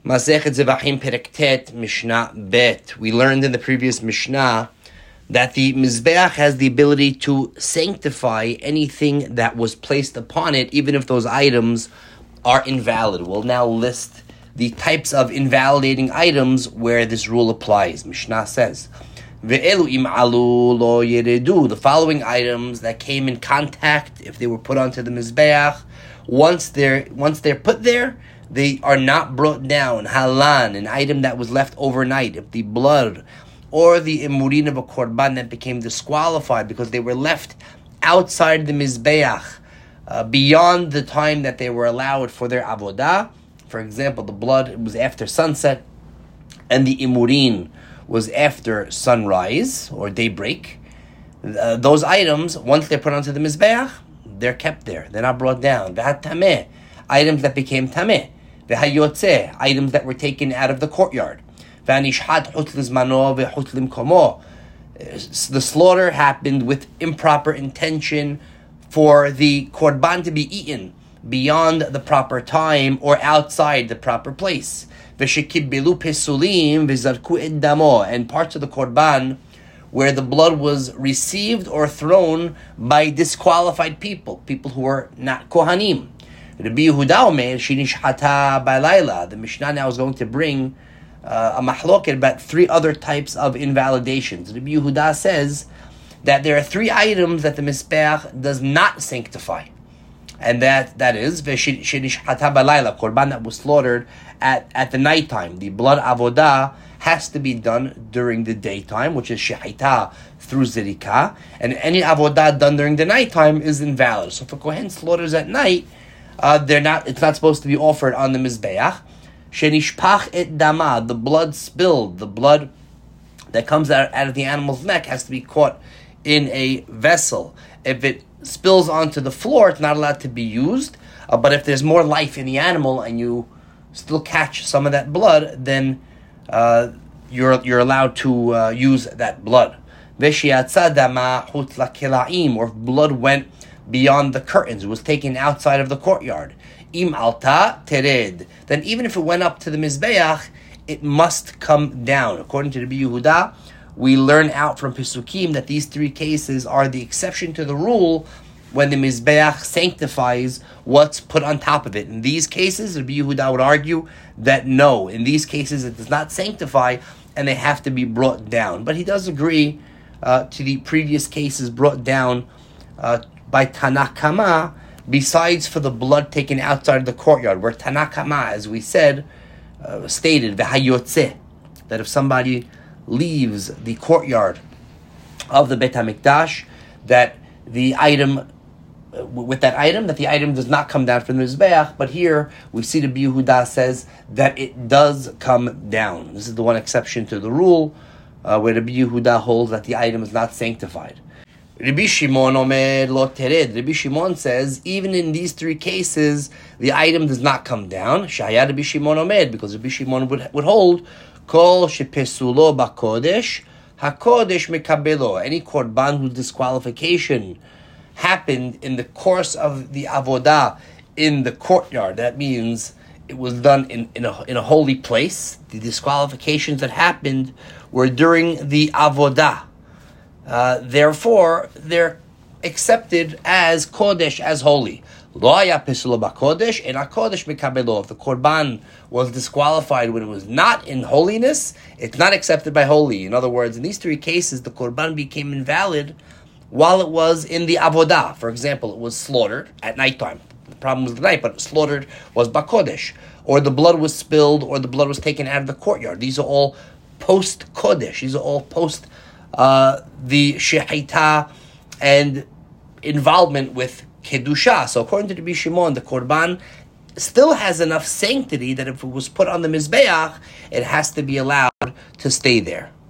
Masechet Zevachim Perek Tet, Mishnah Bet. We learned in the previous Mishnah that the Mizbeach has the ability to sanctify anything that was placed upon it, even if those items are invalid. We'll now list the types of invalidating items where this rule applies. Mishnah says, Ve'elu im alu lo yeredu. The following items that came in contact, if they were put onto the Mizbeach, once they're put there, they are not brought down. Halan, an item that was left overnight, if the blood or the imurin of a korban that became disqualified because they were left outside the Mizbeach beyond the time that they were allowed for their avodah. For example, the blood was after sunset and the imurin was after sunrise or daybreak. Those items, once they're put onto the Mizbeach, they're kept there. They're not brought down. V'hatameh, items that became tameh. V'hayotzeh, items that were taken out of the courtyard. V'hanishhat hut lizmano v'hut limkomo. The slaughter happened with improper intention for the korban to be eaten beyond the proper time or outside the proper place. V'shekibelu pesulim v'zarku et damo, and parts of the korban where the blood was received or thrown by disqualified people who were not kohanim. Rabbi Yehuda omer shenishhata balayla. The Mishnah now is going to bring a mahloket about three other types of invalidations. Rabbi Yehuda says that there are three items that the Mizbeach does not sanctify. And that is shenishhata balayla, korban that was slaughtered at the nighttime. The blood avodah has to be done during the daytime, which is shehita through zirika, and any avodah done during the nighttime is invalid. So if a kohen slaughters at night, it's not supposed to be offered on the Mizbeach. Shenishpach et dama, the blood spilled, the blood that comes out of the animal's neck has to be caught in a vessel. If it spills onto the floor, it's not allowed to be used. But if there's more life in the animal and you still catch some of that blood, then you're allowed to use that blood. Veshiatza dama hut lakelaim, or if blood went beyond the curtains, it was taken outside of the courtyard. Im alta tered, then even if it went up to the Mizbeach, it must come down. According to Rabbi Yehuda, we learn out from Pesukim that these three cases are the exception to the rule when the Mizbeach sanctifies what's put on top of it. In these cases, Rabbi Yehuda would argue that no, in these cases it does not sanctify and they have to be brought down. But he does agree to the previous cases brought down by Tanakama, besides for the blood taken outside of the courtyard, where Tanakama, as we said, stated, V'hayotzeh, that if somebody leaves the courtyard of the Beit HaMikdash, that the item, that the item does not come down from the Mizbeach, but here we see the Yehuda says that it does come down. This is the one exception to the rule, where the Yehuda holds that the item is not sanctified. Rabbi Shimon omer lo tered. Rabbi Shimon says, even in these three cases, the item does not come down. Shaya Rabbi Shimon omer, because Rabbi Shimon would hold, kol shepesulo bakodesh, hakodesh mekabelo. Any korban whose disqualification happened in the course of the avodah in the courtyard, that means it was done in a holy place. The disqualifications that happened were during the avodah. Therefore, they're accepted as kodesh, as holy. Lo haya pesulo bakodesh, and hakodesh mekabelo. If the korban was disqualified when it was not in holiness, it's not accepted by holy. In other words, in these three cases, the korban became invalid while it was in the avodah. For example, it was slaughtered at nighttime. The problem was the night, but slaughtered was bakodesh. Or the blood was spilled, or the blood was taken out of the courtyard. These are all post-kodesh. These are all post the shehita and involvement with kedusha. So according to Rabbi Shimon, the korban still has enough sanctity that if it was put on the Mizbeach, it has to be allowed to stay there.